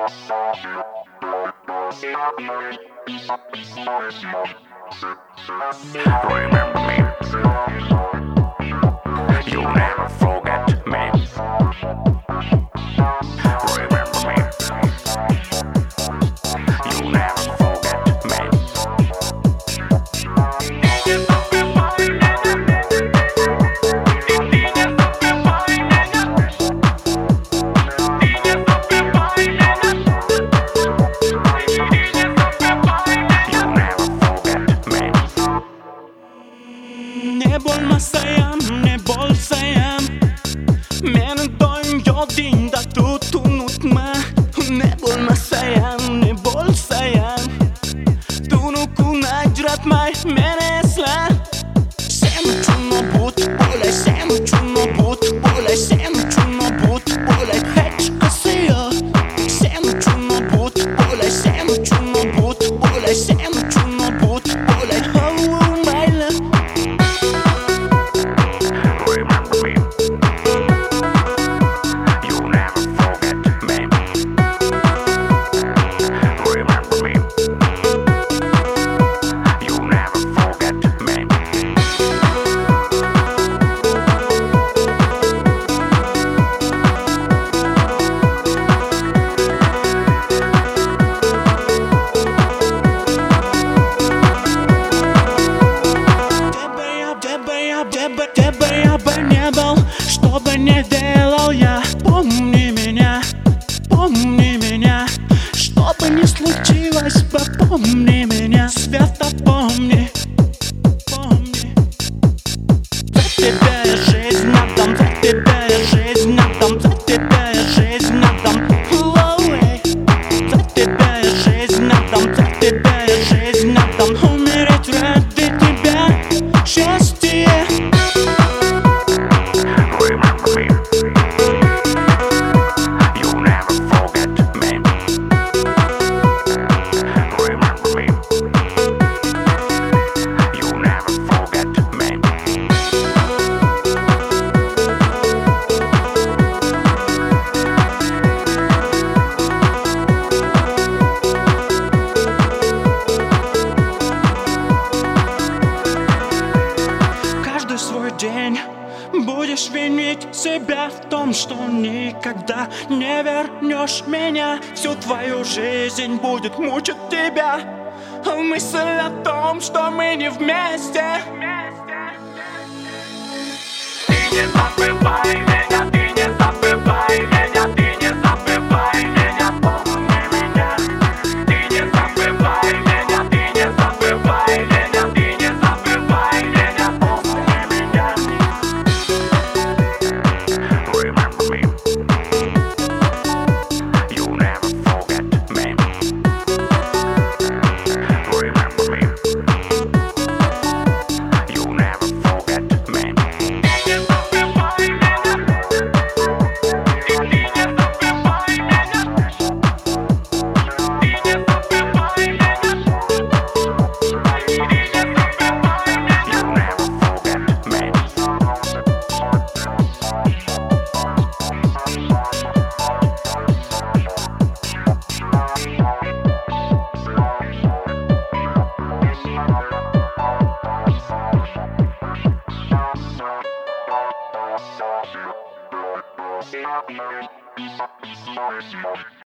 Remember me. You'll never forget me. Remember me. You'll never forget me. Ne bo'lmasayam, ne bo'lsayam, mening doim yodingda tut, unutma. Ne bo'lmasayam, ne bo'lsayam, tunu kun ajratmay meni esla. Sen uchun obud bo'lay, sen uchun obud bo'lay, sen uchun obud bo'lay, hech qisi yo'q. Sen uchun obud bo'lay, sen uchun obud bo'lay, sen uchun obud bo'lay. Oh, mayli. Remember me. You'll never forget me. Remember me. You'll never forget me. Тебе я бы не был, что бы не делал я. Помни меня, что бы ни случилось бы, помни меня. Света, помни, помни. За тебя я жизнь отдам, за тебя я жизнь отдам, за тебя я жизнь отдам. За тебя я жизнь отдам, за тебя я жизнь отдам. Умереть ради тебя, счастье. Remember me. You'll never forget me. Remember me. You'll never forget me. Каждый свой день будешь винить себя в том, что никогда не вернешь меня. Всю твою жизнь будет мучить тебя мысль о том, что мы не вместе. Ты не забывай меня, ты не забывай меня.